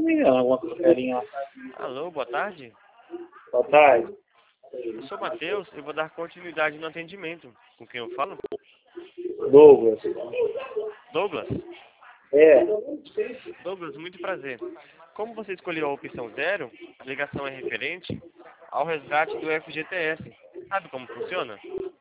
me engano, alguma coisa lá. Alô, boa tarde. Boa tarde. Eu sou o Matheus e vou dar continuidade no atendimento. Com quem eu falo? Douglas. Douglas. É. Douglas, muito prazer. Como você escolheu a opção 0, a ligação é referente ao resgate do FGTS. Sabe como funciona?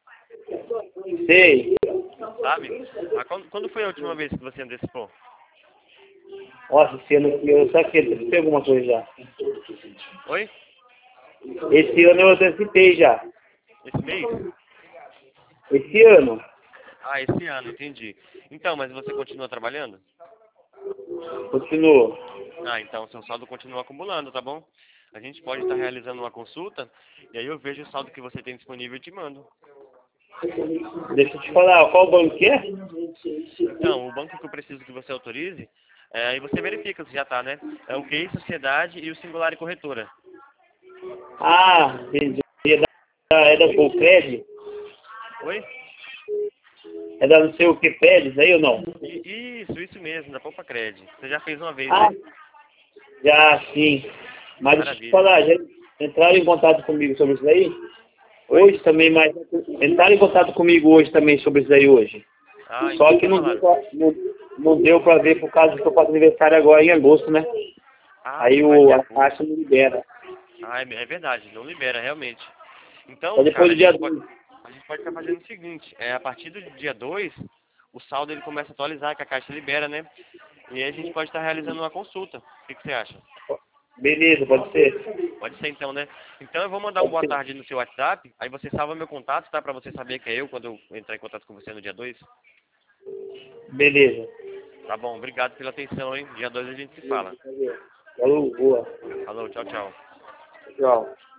Sei. Sabe? Quando foi a última vez que você antecipou? Nossa, esse ano aqui eu saquei alguma coisa já. Oi? Esse ano eu antecipei já. Esse mês? Esse ano. Ah, esse ano, entendi. Então, mas você continua trabalhando? Continuo. Ah, então seu saldo continua acumulando, tá bom? A gente pode estar realizando uma consulta e aí eu vejo o saldo que você tem disponível e te mando. Deixa eu te falar, qual banco que é? Então, o banco que eu preciso que você autorize, aí você verifica se já tá, né? É o QI Sociedade e o Singular e Corretora. Ah, entendi. É da Colcred? Oi? É da não sei o que pede, aí ou não? Isso mesmo, da Poupa Cred. Você já fez uma vez, Ah, né? já sim. Mas deixa eu te Maravilha. falar, já entraram em contato comigo sobre isso aí? Oi? Hoje também, mas entraram em contato comigo hoje também sobre isso aí hoje. Ah, Só então que que não deu falaram. pra, não deu pra ver por causa que eu faço aniversário agora em agosto, né? Ah, Aí você faz dia a 12. taxa não libera. Ah, é verdade, não libera, realmente. Só Então, depois cara, do dia 2. a gente pode estar fazendo o seguinte, a partir do dia 2, o saldo ele começa a atualizar, que a Caixa libera, né? E aí a gente pode estar realizando uma consulta. O que você acha? Beleza, pode ser. Pode ser então, né? Então eu vou mandar um Pode boa ser. tarde no seu WhatsApp, aí você salva meu contato, tá? Pra você saber que é eu quando eu entrar em contato com você no dia 2. Beleza. Tá bom, obrigado pela atenção, hein? Dia 2 a gente se fala. Falou, boa. Falou, tchau, tchau. Tchau.